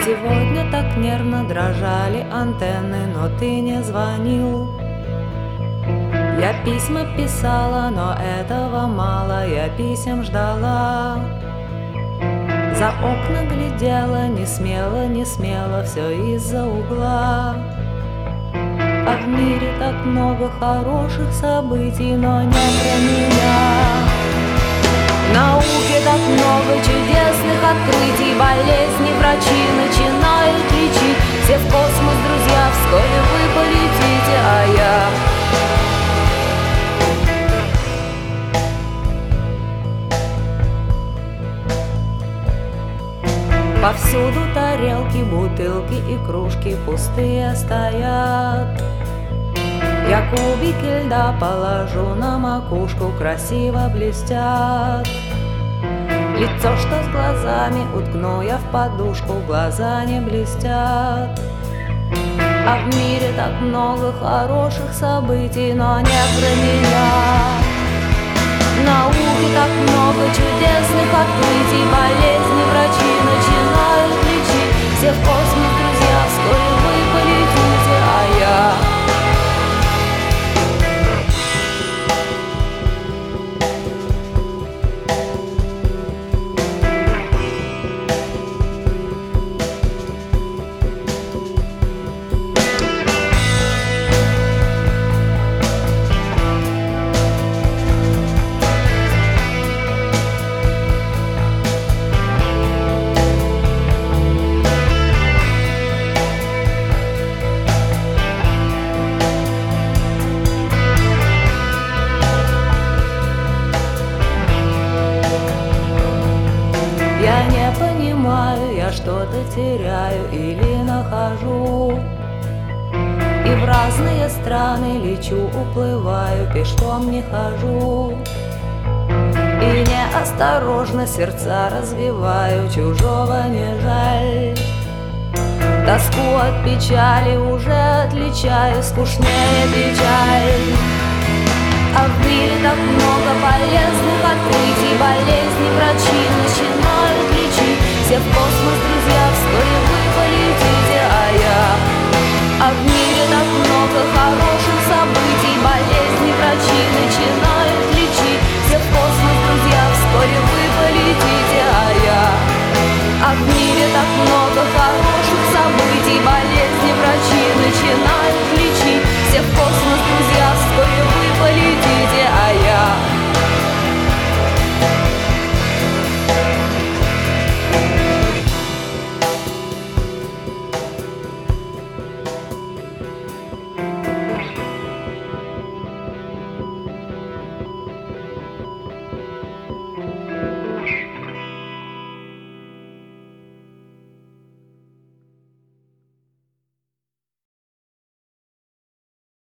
Сегодня так нервно дрожали антенны, но ты не звонил. Я письма писала, но этого мало, я писем ждала. За окна глядела, не смело, не смело, все из-за угла. А в мире так много хороших событий, но не про меня. В науке так много чудесных открытий, болезни врачи начинают лечить. Все в космос, друзья, вскоре вы полетите, а я... Повсюду тарелки, бутылки и кружки пустые стоят. Я кубики льда положу на макушку, красиво блестят. Лицо, что с глазами, уткну я в подушку, глаза не блестят. А в мире так много хороших событий, но не про меня. В науке так много чудесных открытий, болезни врачи начинают лечить. Все в космос, друзья, вскоре вы полетите, а я... Я не понимаю, я что-то теряю или нахожу. И в разные страны лечу, уплываю, пешком не хожу. И неосторожно сердца развиваю, чужого не жаль. Тоску от печали уже отличаю, скучнее печаль.